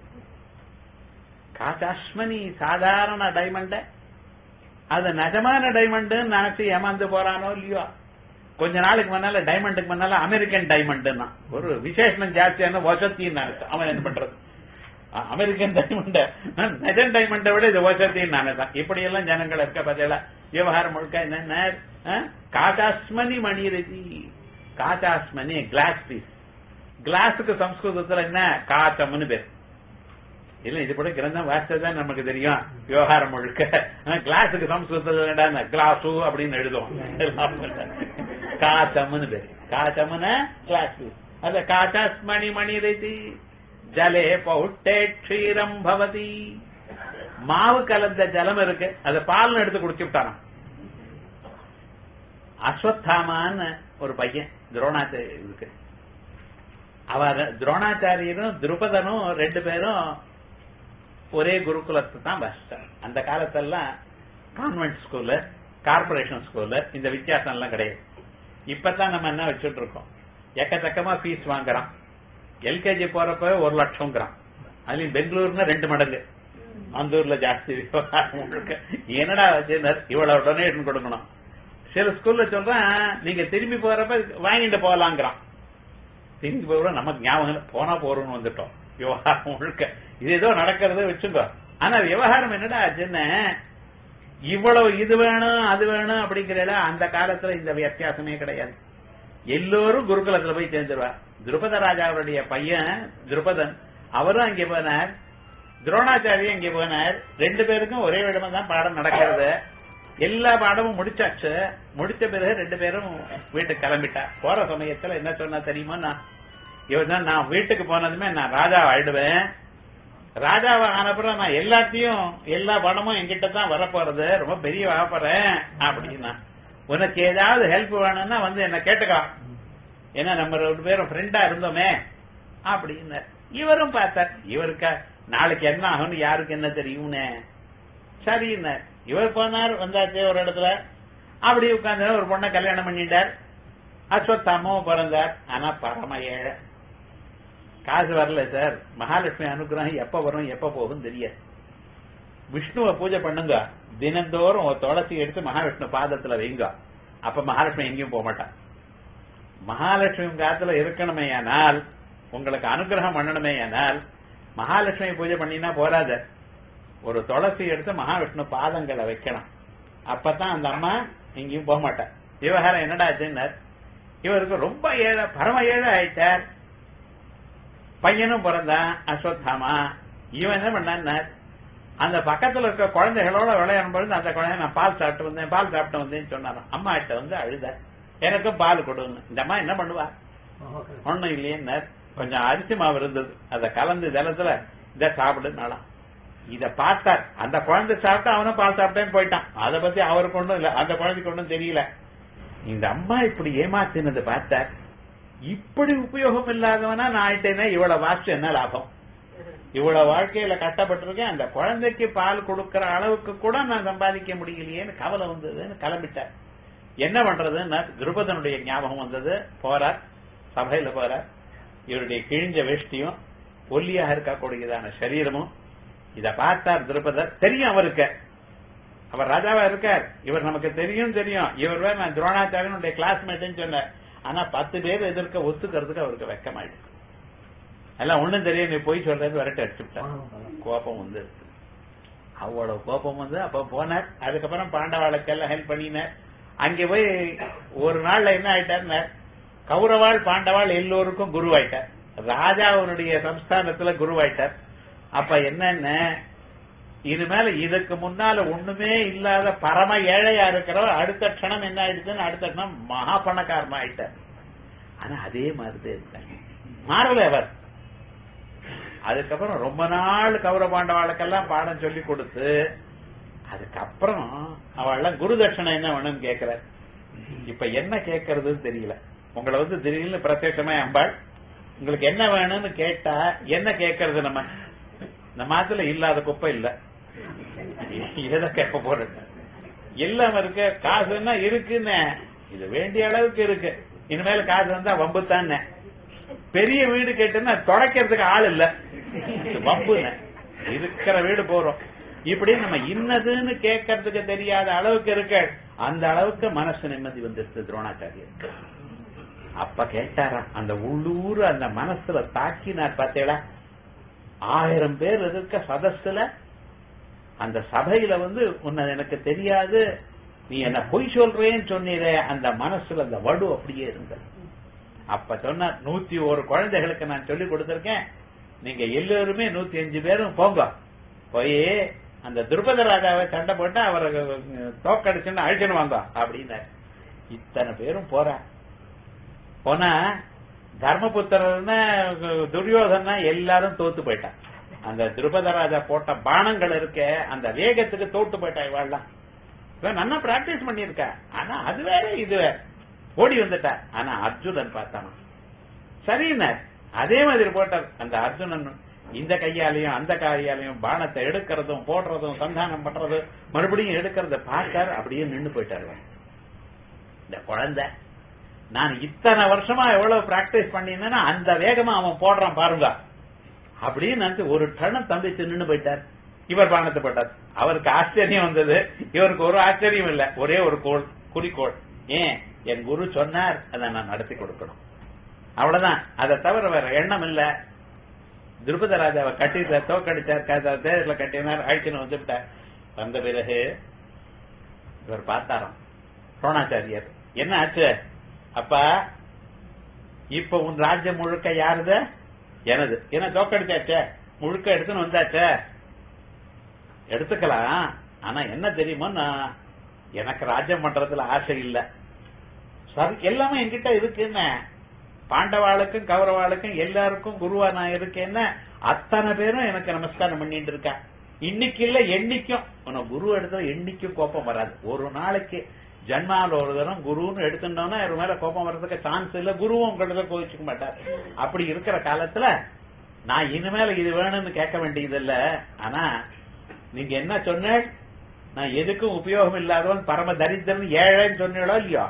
காச்சாஸ்மணி சாதாரண டைமண்ட அது நிஜமான டைமண்ட் நினைச்சு ஏமாந்து போறானோ இல்லையோ. கொஞ்ச நாளுக்கு முன்னால டைமண்டுக்கு முன்னால அமெரிக்கன் டைமண்ட் ஒரு விசேஷம் ஜாஸ்தியான வசத்தின்னு நினைச்சான். அவன் என்ன பண்றது, அமெரிக்கன் டைமண்ட நிஜன் டைமண்டை விட இது வசத்தின்னு நினைச்சான். இப்படி எல்லாம் ஜனங்கள் இருக்க பார்த்தீங்களா. விவகாரம் முழுக்க என்ன, காச்சாஸ்மணி மணிரதி, காச்சாஸ்மணி கிளாஸ் பீஸ். கிளாஸுக்கு சம்ஸ்கிருதத்துல என்ன காச்சம்னு பேர் இல்ல, இது கூட கிரந்தம் வாசிச்சதான் நமக்கு தெரியும். விவகாரம் முழுக்க கிளாஸுக்கு சம்ஸ்கிருதத்துல கிளாசு அப்படின்னு எழுதுவோம், காச்சம்னு பேர். காச்சம்னு கிளாஸ் பீஸ். அது காச்சாஸ்மணி மணிரதி ஜலே பௌட்டே க்ஷீரம் பவதி. மாவு கலந்த ஜலம் இருக்கு, அதை பால் எடுத்து குடிச்சு விட்டாராம். அஸ்வத்தாமான்னு ஒரு பையன் துரோணாச்சாரி இருக்கு, அவர் துரோணாச்சாரியரும் துருபதனும் ரெண்டு பேரும் ஒரே குருகுலத்தை தான் வசிச்சார். அந்த காலத்தெல்லாம் கான்வென்ட் ஸ்கூலு, கார்பரேஷன் ஸ்கூலு, இந்த வித்தியாசம் எல்லாம் கிடையாது. இப்பதான் நம்ம என்ன வச்சுட்டு இருக்கோம், எக்கச்சக்கமா ஃபீஸ் வாங்குறான். எல்கேஜி போறப்ப ஒரு லட்சம்ங்கிறான், அதுலயும் பெங்களூர்னா ரெண்டு மடங்கு, அந்தூர்ல ஜாஸ்தி. என்னடா இவ்வளவு டொனேஷன் கொடுக்கணும். சில ஸ்கூல்ல சொல்றான் நீங்க திரும்பி போறப்ப வாங்கிட்டு போகலாங்கிறான். திரும்பி போற நமக்கு ஞாபகம் போனா போறோம்னு வந்துட்டோம். விவகாரம் முழுக்க இது ஏதோ நடக்கிறத வச்சுக்கோ. ஆனா விவகாரம் என்னடா ஆச்சுன்னு, இவ்வளவு இது வேணும் அது வேணும் அப்படிங்கிற அந்த காலத்துல இந்த வித்தியாசமே கிடையாது. எல்லோரும் குருகுலத்துல போய் சேர்ந்துருவார். துருபத ராஜாவுடைய பையன் துருபதன் அவரும் அங்கே போனார், துரோணாச்சாரியும் அங்கே போனார். ரெண்டு பேருக்கும் ஒரே இடமா தான் பாடம் நடக்கிறது. எல்லா பாடமும் முடிச்சாச்சு. முடிச்ச பிறகு ரெண்டு பேரும் வீட்டுக்கு கிளம்பிட்டார். போற சமயத்துல என்ன சொன்னா தெரியுமா, நான் இவன் தான் நான் வீட்டுக்கு போனதுமே நான் ராஜா ஆயிடுவேன், ராஜாவை ஆனப்புறம் நான் எல்லாத்தையும் எல்லா படமும் என்கிட்ட தான் வரப்போறது, ரொம்ப பெரிய வரப்போறேன் அப்படின்னா, உனக்கு ஏதாவது ஹெல்ப் வேணும்னா வந்து என்ன கேட்டுக்கா, ஏன்னா நம்ம ரெண்டு பேரும் ஃப்ரெண்டா இருந்தோமே அப்படின்னு. இவரும் பார்த்தார், இவருக்கு நாளைக்கு என்ன ஆகும்னு யாருக்கு என்ன தெரியும்னு. சரின்னு இவர் போனார், வந்தாச்சு ஒரு இடத்துல. அப்படி உட்கார்ந்து ஒரு பொண்ணை கல்யாணம் பண்ணிட்டார். அஸ்வத்தாமாவும் பிறந்தார். ஆனா பரம ஏழை, காசு வரல சார். மகாலட்சுமி அனுகிரகம் எப்ப வரும் எப்ப போகும் தெரியாது. விஷ்ணுவை பூஜை பண்ணுங்க, தினந்தோறும் ஒரு துளசி எடுத்து மகாலட்சுமி பாதத்துல வைங்க, அப்ப மகாலட்சுமி எங்கேயும் போக மாட்டான். மகாலட்சுமி காலத்துல இருக்கணுமே ஆனால், உங்களுக்கு அனுகிரகம் பண்ணணுமே ஆனால், மகாலட்சுமி பூஜை பண்ணினா போராத, ஒரு துளசி எடுத்து மகாவிஷ்ணு பாதங்களை வைக்கணும், அப்பதான் அந்த அம்மா எங்கேயும் போக மாட்டார். விவகாரம் என்னடா ஆச்சுன்னார், இவருக்கு ரொம்ப ஏழை, பரம ஏழை ஆயிட்டார். பையனும் பிறந்தான் அஸ்வத்தாமா. இவன் என்ன பண்ணார், அந்த பக்கத்துல இருக்க குழந்தைகளோட விளையாடும் பொழுது அந்த குழந்தை நான் பால் சாப்பிட்டு வந்தேன் பால் சாப்பிட்டு வந்தேன்னு சொன்னாராம். அம்மா கிட்ட வந்து அழுத, எனக்கும் பால் கொடுன்னு. இந்த அம்மா என்ன பண்ணுவா, ஒண்ணும் இல்லையே, கொஞ்சம் அரிசி மாவு இருந்தது, அதை கலந்து ஜலத்துல இதை சாப்பிடுனாலாம். இத பார்த்தார், அந்த குழந்தை சாப்பிட்டா அவனும் பால் சாப்பிட்டேன்னு போயிட்டான். அதை பத்தி அவருக்கு ஒண்ணும் இல்ல, அந்த குழந்தைக்கு ஒன்றும் தெரியல. இந்த அம்மா இப்படி ஏமாத்தினது பார்த்தார், இப்படி உபயோகம் இல்லாதவனா நான் ஆயிட்டேன்னா இவ்வளவு வாட்சி என்ன லாபம், இவ்வளவு வாழ்க்கையில கஷ்டப்பட்டிருக்கேன், அந்த குழந்தைக்கு பால் கொடுக்கிற அளவுக்கு கூட நான் சம்பாதிக்க முடியலையேன்னு கவலை வந்ததுன்னு கிளம்பிட்டார். என்ன பண்றதுன்னா துருபதனுடைய ஞாபகம் வந்தது. போறார், சபையில போறார். இவருடைய கிழிஞ்ச வேஷ்டியும் ஒல்லியாக இருக்கக்கூடியதான சரீரமும் இத பார்த்தார் துருபதர். தெரியும் அவருக்கு, அவர் ராஜாவா இருக்கார், இவர் நமக்கு தெரியும் தெரியும், இவர் வேற நான் துரோணாச்சாரியனுடைய கிளாஸ்மேட்னு சொன்னார். ஆனா பத்து பேர் எதிர்க்க ஒத்துக்கிறதுக்கு அவருக்கு வெக்கமாயிடுச்சு. எல்லாம் ஒண்ணும் தெரியும், நீ போய் சொல்றது விரட்டு அடிச்சுட்டான். கோபம் வந்து அவ்வளவு கோபம் வந்து அப்ப போனார். அதுக்கப்புறம் பாண்டவாளுக்கெல்லாம் ஹெல்ப் பண்ணினார். அங்கே போய் ஒரு நாள்ல என்ன ஆயிட்டார், கௌரவாள் பாண்டவாள் எல்லோருக்கும் குருவாயிட்டார். ராஜாவுடைய சம்ஸ்தானத்துல குருவாயிட்டார். அப்ப என்னன்னு இனிமேல இதுக்கு முன்னால ஒண்ணுமே இல்லாத பரம ஏழையா இருக்கிறவர் அடுத்த க்ஷணம் என்ன ஆயிடுச்சுன்னு அடுத்த க்ஷணம் மகா பணக்காரமா ஆயிட்டார். ஆனா அதே மாதிரிதான் இருந்தாங்க, மாறல அவர். அதுக்கப்புறம் ரொம்ப நாள் கௌரவ பாண்டவாளுக்கெல்லாம் பாடம் சொல்லி கொடுத்து அதுக்கப்புறம் அவள்லாம் குரு தட்சணை என்ன வேணும்னு கேட்கிற. இப்ப என்ன கேட்கறதுன்னு தெரியல. உங்களை வந்து திடீர்னு பிரத்யட்சமா அம்பாள் உங்களுக்கு என்ன வேணும்னு கேட்டா என்ன கேட்கறது? நம்ம நம்ம மாத்துல இல்லாத குப்பை இல்ல, எதை கேட்க போறது? எல்லாம் இருக்கு, காசுன்னா இருக்குன்னு, இது வேண்டிய அளவுக்கு இருக்கு. இனிமேல காசு வந்தா வம்புத்தானே. பெரிய வீடு கேட்டுன்னா தொடக்கிறதுக்கு ஆள் இல்ல, வம்புன்னு. இருக்கிற வீடு போறோம். இப்படி நம்ம இன்னதுன்னு கேட்கறதுக்கு தெரியாத அளவுக்கு இருக்க, அந்த அளவுக்கு மனசு நிம்மதி வந்துருச்சு துரோணாச்சாரியர். அப்ப கேட்டாரா, அந்த உள்ளூர் அந்த மனசுல தாக்கினார் பார்த்தேடா. ஆயிரம் பேர் இருக்க சதஸ்ல அந்த சபையில வந்து உன்னை எனக்கு தெரியாது, நீ என்ன பொய் சொல்றேன்னு சொன்னீரே, அந்த மனசுல அந்த வடு அப்படியே இருந்த. அப்ப சொன்ன நூத்தி ஒரு குழந்தைகளுக்கு நான் சொல்லி கொடுத்திருக்கேன், நீங்க எல்லோருமே நூத்தி அஞ்சு பேரும் போங்க, போய் அந்த துருபத ராஜாவை சண்டை போட்டு அவரை தோக்கடிச்சுன்னு அழிச்சுன்னு வாங்க அப்படின்னாரு. இத்தனை பேரும் போற போனா தர்மபுத்திரன்னா துரியோதனா எல்லாரும் தோத்து போயிட்டான். அந்த துருபத ராஜா போட்ட பானங்கள் இருக்க அந்த வேகத்துக்கு தோத்து போயிட்டா. இவாள்லாம் நல்லா பிராக்டிஸ் பண்ணிருக்கா, ஆனா அது வேற இது வேற, ஓடி வந்துட்டா. ஆனா அர்ஜுனன் பார்த்தானா சரின்னு அதே மாதிரி போட்டார். அந்த அர்ஜுனன் இந்த கையாலையும் அந்த கையாலையும் பானத்தை எடுக்கிறதும் போடுறதும் சந்தானம் பண்றது மறுபடியும் எடுக்கிறத பார்த்தாரு. அப்படியே நின்று போயிட்டாரு. இந்த குழந்தை நான் இத்தனை வருஷமா எவ்வளவு பிராக்டிஸ் பண்ணினேன்னா அந்த வேகமா அவன் போடுறான் பாருங்க அப்படின்னு நினைச்சு ஒரு டனம் தம்பிச்சு நின்று போயிட்டார். இவர் பானத்தை போட்டார். அவருக்கு ஆச்சரியம் வந்தது, இவருக்கு ஒரு ஆச்சரியம் இல்ல, ஒரே ஒரு கோள் குறிக்கோள். ஏன் என் குரு சொன்னார், அதை நான் நடத்தி கொடுக்கணும், அவ்வளவுதான். அதை தவிர வேற எண்ணம் இல்ல. துருபத ராஜாவை கட்டிட்டார், தோக்கடிச்சார், தேர்தல கட்டினார், ஆயிடுச்சுன்னு வந்துவிட்டார். வந்த பிறகு இவர் பார்த்தாராம் துரோணாச்சாரியர், என்ன ஆச்சு அப்பா, இப்ப உன் ராஜ்யம் முழுக்க யாருது? எனது. என்ன தோக்கடிச்சாச்ச, முழுக்க எடுத்துன்னு வந்தாச்ச, எடுத்துக்கலாம். ஆனா என்ன தெரியுமோ, நான் எனக்கு ராஜ்யம் பண்றதுல ஆசை இல்ல. சரி, எல்லாமே என்கிட்ட இருக்குன்னு, பாண்டவாளுக்கும் கௌரவாளுக்கும் எல்லாருக்கும் குருவா நான் இருக்கேன்னு அத்தனை பேரும் எனக்கு நமஸ்காரம் பண்ணிட்டு இருக்கா. இன்னைக்கு இல்ல என்னைக்கும் உனக்கு குரு எடுத்தா என்னைக்கும் கோபம் வராது. ஒரு நாளைக்கு ஜன்மால ஒரு தரம் குருன்னு எடுத்துட்டோம்னா இவர் மேல கோபம் வர்றதுக்கு சான்ஸ் இல்ல. குருவும் உங்கள்கிட்ட கோவிச்சுக்க மாட்டார். அப்படி இருக்கிற காலத்துல நான் இனிமேல இது வேணும்னு கேட்க வேண்டியது இல்ல. ஆனா நீங்க என்ன சொன்ன, நான் எதுக்கும் உபயோகம் இல்லாதவன் பரம தரித்திரன் ஏழைன்னு சொன்னீங்களோ இல்லையோ,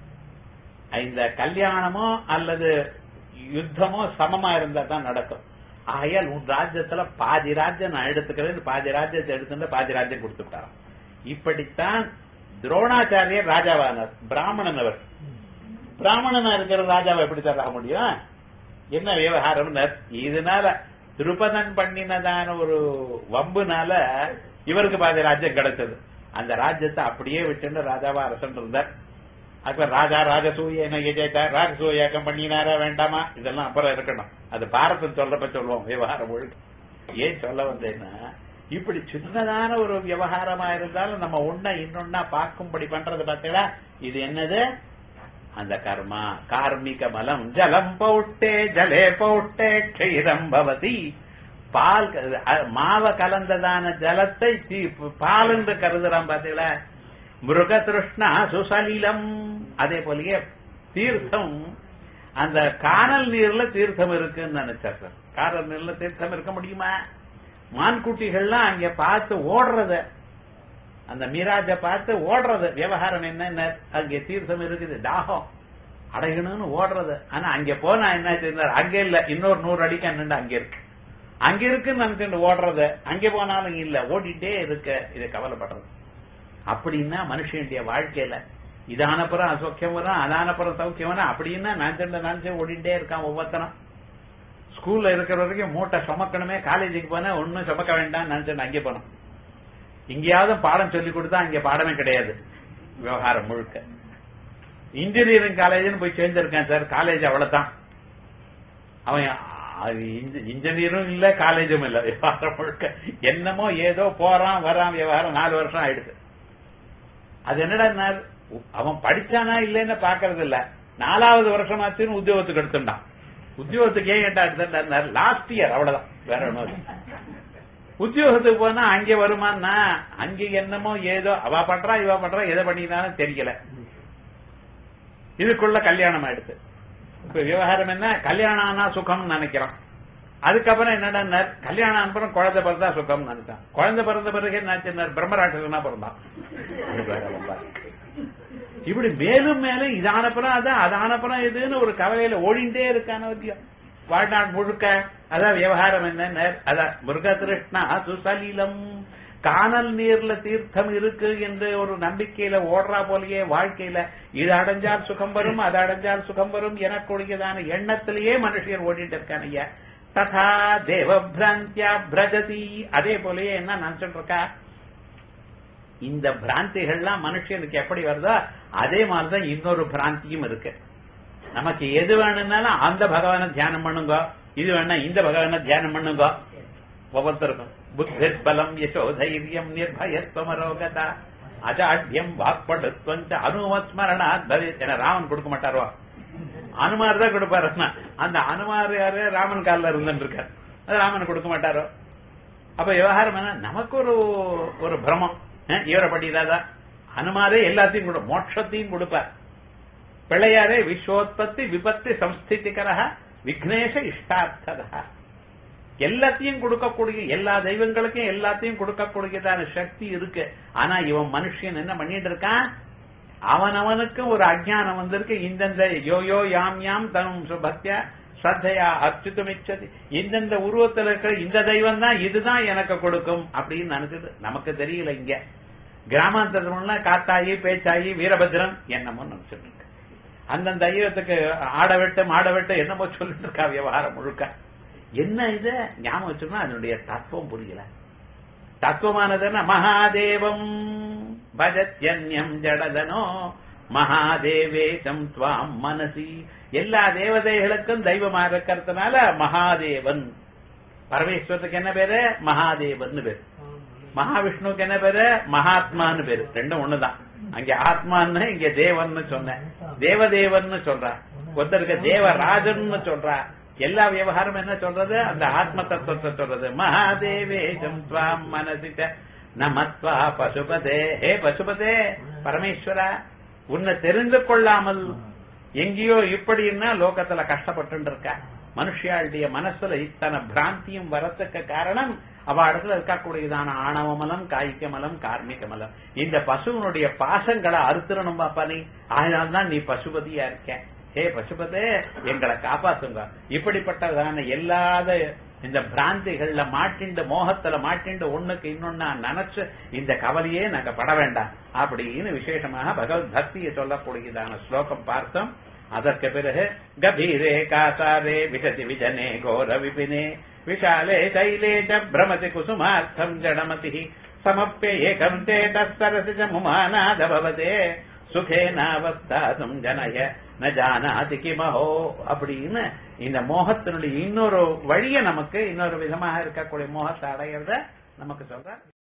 இந்த கல்யாணமோ அல்லது யுத்தமோ சமமா இருந்தா தான் நடக்கும். ஆகையால் உன் ராஜ்யத்துல பாதி ராஜ்யம் நான் எடுத்துக்கிறேன், பாதி ராஜ்யத்தை எடுத்துட்டு பாதி ராஜ்யம் கொடுத்துட்டாராம். இப்படித்தான் துரோணாச்சாரியர் ராஜாவானார். பிராமணன் அவர். பிராமணனா இருக்கிற ராஜாவை எப்படி தர முடியும்? என்ன விவகாரம்? இதனால திருப்பதன் பண்ணினதான ஒரு வம்புனால இவருக்கு பாதி ராஜ்யம் கிடைச்சது. அந்த ராஜ்யத்தை அப்படியே விட்டு ராஜாவா அரசன் இருந்தார். அப்ப ராஜா ராஜசூய ராஜசூயாக்கம் பண்ணினாரா வேண்டாமா, இதெல்லாம் அப்புறம் இருக்கணும். அது பாரதம் சொல்றப்ப சொல்லுவோம் விவகாரம் ஒழுங்கு. ஏன் சொல்ல வந்தேன்னா, இப்படி சின்னதான ஒரு விவகாரமா இருந்தாலும் நம்ம ஒன்னா இன்னொன்னா பார்க்கும்படி பண்றது பார்த்தீங்களா, இது என்னது? அந்த கர்மா. கார்மிக மலம் ஜலம் பௌட்டே ஜலே பௌட்டே க்ஷீரம் பவதி. பால் மாவ கலந்ததான ஜலத்தை பால் என்று கருதுறான் பார்த்தீங்களா. மிருக திருஷ்ணா சுசலிலம். அதே போலயே தீர்த்தம், அந்த காணல் நீர்ல தீர்த்தம் இருக்குன்னு நினைச்சார். காணல் நீர்ல தீர்த்தம் இருக்க முடியுமா? மான்குட்டிகள்லாம் அங்க பார்த்து ஓடுறத, அந்த மீராஜ பார்த்து ஓடுறது. விவகாரம் என்ன, அங்கே தீர்த்தம் இருக்குது, தாகம் அடையணும்னு ஓடுறது. ஆனா அங்க போனா என்ன செய்தார், அங்க இல்ல, இன்னொரு நூறு அடிக்கு அண்ணன் அங்க இருக்கு, அங்க இருக்குன்னு நினைச்சுட்டு ஓடுறது. அங்க போனாலும் இல்ல, ஓடிட்டே இருக்க. இதை கவலைப்படுறது. அப்படின்னா மனுஷனுடைய வாழ்க்கையில இதானப்புறம் அசௌக்கியம் வரும், அதானப்புறம் சௌக்கியம் வரும் அப்படின்னு நினைச்சு நினைச்சு ஓடிட்டே இருக்கான் ஒவ்வொருத்தனும். ஸ்கூல்ல இருக்கிற வரைக்கும் மூட்டை சுமக்கணுமே, காலேஜுக்கு போனா ஒன்னும் சுமக்க வேண்டாம் நினைச்சு அங்கே போனோம். இங்கேயாவது பாடம் சொல்லி கொடுத்தா அங்கே பாடமே கிடையாது, விவகாரம் முழுக்க. இன்ஜினியரிங் காலேஜ்னு போய் சேர்ந்திருக்கேன் சார், காலேஜ் அவ்வளவுதான். அவன் இன்ஜினியரும் இல்ல காலேஜும் இல்ல, விவகாரம் முழுக்க என்னமோ ஏதோ போறான் வரான், விவகாரம் நாலு வருஷம் ஆயிடுது. அது என்னடா அவன் படிச்சானா இல்லைன்னு பாக்குறது இல்ல, நாலாவது வருஷமாச்சுன்னு உத்தியோகத்துக்கு எடுத்துட்டான். உத்தியோகத்துக்கு ஏன் கேட்டா எடுத்துட்டார், லாஸ்ட் இயர் அவ்வளவுதான், வேற ஒன்றும். உத்தியோகத்துக்கு போனா அங்கே வருமானா அங்கே என்னமோ ஏதோ அவ பண்றா இவ பண்றா, எதை பண்ணினாலும் தெரியல. இதுக்குள்ள கல்யாணம் ஆயிடுது. இப்ப விவகாரம் என்ன, கல்யாணம் ஆனா சுகம் நினைக்கிறான். அதுக்கப்புறம் என்னடா கல்யாணம் அப்புறம் குழந்தை பிறந்தா சுகம் நினைச்சான். குழந்தை பிறந்த பிறகு என்ன பிரம்மராட்சசனா பிறந்தான். இப்படி மேலும் மேலும் இதானப்புறம் அதான் அதானப்புறம் இதுன்னு ஒரு கவலையில ஓடிண்டே இருக்கான வாழ்நாள் முழுக்க. அதான் விவகாரம் என்ன, அதான் மிருகதிருஷ்ணா சுசலீலம், காணல் நீர்ல தீர்த்தம் இருக்கு என்று ஒரு நம்பிக்கையில ஓடுறா போலயே வாழ்க்கையில இது அடைஞ்சால் சுகம் வரும், அது அடைஞ்சால் சுகம் வரும் எனக்குரியதான எண்ணத்திலேயே மனுஷன் ஓடிட்டு இருக்கான். ஐயா ததா தேவபிராந்தியா பிரஜதி, அதே போலயே என்ன நினைச்சுட்டு இருக்கா, இந்த பிராந்திகள்லாம் மனுஷனுக்கு எப்படி வருதோ அதே மாதிரிதான் இன்னொரு பிராந்தியும் இருக்கு. நமக்கு எது வேணும்னாலும் அந்த பகவானை தியானம் பண்ணுங்க, இது வேணா இந்த பகவானை தியானம் பண்ணுங்க. ஒவ்வொருத்தருக்கும் புத்திர் பலம் யசோதைரியம் நிர்பயத்வமரோகதா அஜாட்யம் வாக்படுத்வம் அனுமஸ்மரணாத் பவேத் என ராமன் கொடுக்க மாட்டாரோ, அனுமார் தான் கொடுப்பாரு. அந்த அனுமார் யாரு, ராமன் காலில் இருந்துட்டு இருக்காரு, அது ராமன் கொடுக்க மாட்டாரோ. அப்ப விவகாரம் என்ன, நமக்கு ஒரு ஒரு பிரமம், இவரை படிதாதா அனுமாரே எல்லாத்தையும் கொடு, மோட்சத்தையும் கொடுப்பார். பிள்ளையாரே விஸ்வோத்பத்தி விபத்து சம்ஸ்திதிகரஹ விக்னேஷ இஷ்டார்த்ததா, எல்லாத்தையும் கொடுக்கக்கூடிய, எல்லா தெய்வங்களுக்கும் எல்லாத்தையும் கொடுக்கக்கூடியதான சக்தி இருக்கு. ஆனா இவன் மனுஷன் என்ன பண்ணிட்டு இருக்கான், அவனவனுக்கு ஒரு அஜ்ஞானம் வந்திருக்கு. இந்தந்த யோயோ யாம் யாம் தனும் சுபக்தியா ஸ்ரத்தையா அச்சுதமிச்சது, இந்தந்த உருவத்தில் இருக்கிற இந்த தெய்வம் தான் இதுதான் எனக்கு கொடுக்கும் அப்படின்னு நினைச்சது. நமக்கு தெரியல. இங்க கிராமாந்தரத்துல காத்தாயி பேச்சாயி வீரபத்ரன் என்னமோ நினைச்சிட்டு இருக்கு. அந்தந்த தெய்வத்துக்கு ஆட வெட்டு மாட வெட்டு என்னமோ சொல்லிட்டு இருக்கா விவகாரம் முழுக்க. என்ன இது ஞாபகம் வச்சோம்னா அதனுடைய தத்துவம் புரியல. தத்துவமானதுன்னா மகாதேவம் பஜத்யன்யம் ஜடதனோ மகாதேவேசம் துவாம் மனசி, எல்லா தேவதைகளுக்கும் தெய்வமாக இருக்கிறதுனால மகாதேவன். பரமேஸ்வரத்துக்கு என்ன பேரு, மகாதேவன் பேரு. மகாவிஷ்ணுவுக்கு என்ன பேரு, மகாத்மான்னு பேரு. ரெண்டும் ஒண்ணுதான். அங்க ஆத்மான்னு இங்க தேவன் சொன்ன, தேவதேவன் சொல்ற, ஒருத்தருக்கு தேவராஜன் சொல்ற. எல்லா விவகாரம் என்ன சொல்றது, அந்த ஆத்ம தத்துவத்தை சொல்றது. மகாதேவேசம் துவாம் மனசித நமத்வா பசுபதே, ஹே பசுபதே பரமேஸ்வரா, உன்னை தெரிந்து கொள்ளாமல் எங்கேயோ இப்படின்னா லோகத்துல கஷ்டப்பட்டு இருக்க. மனுஷியாளுடைய மனசுல இத்தனை பிராந்தியும் வரத்துக்கு காரணம் அவ இடத்துல இருக்கக்கூடியதான ஆணவ மலம், காய்க்க மலம், கார்மிக மலம். இந்த பசுவனுடைய பாசங்களை அறுத்துறணும் பாப்பா நீ, அதனால்தான் நீ பசுபதியா இருக்க. ஹே பசுபதே எங்களை காப்பாத்துங்க. இப்படிப்பட்டதான எல்லாத இந்த பிராந்திகள்ல மாட்டிண்டு மோகத்துல மாட்டிண்டு ஒண்ணுக்கு இன்னொன்னு நினைச்சு இந்த கவலையே நாங்க பட வேண்டாம் அப்படின்னு விசேஷமாக பகவத் பக்தியை சொல்லக்கூடியதான ஸ்லோகம் பார்த்தோம். அதற்கு பிறகு கபீரே காசாரே விசதி விஜனே கோர விபினே விஷாலே தைலே ச பிரமதி குசுமார்த்தம் ஜடமதி சமப்பே ஏகம் தே தஸ்தரசி ச முமானாத பவதே சுகேனாவஸ்தாதும் ஜனய ந ஜானாதி கிமஹோ அப்படின்னு இந்த மோகத்தினுடைய இன்னொரு வழியை நமக்கு, இன்னொரு விதமாக இருக்கக்கூடிய மோகத்தை அடையிறத நமக்கு சொல்ற.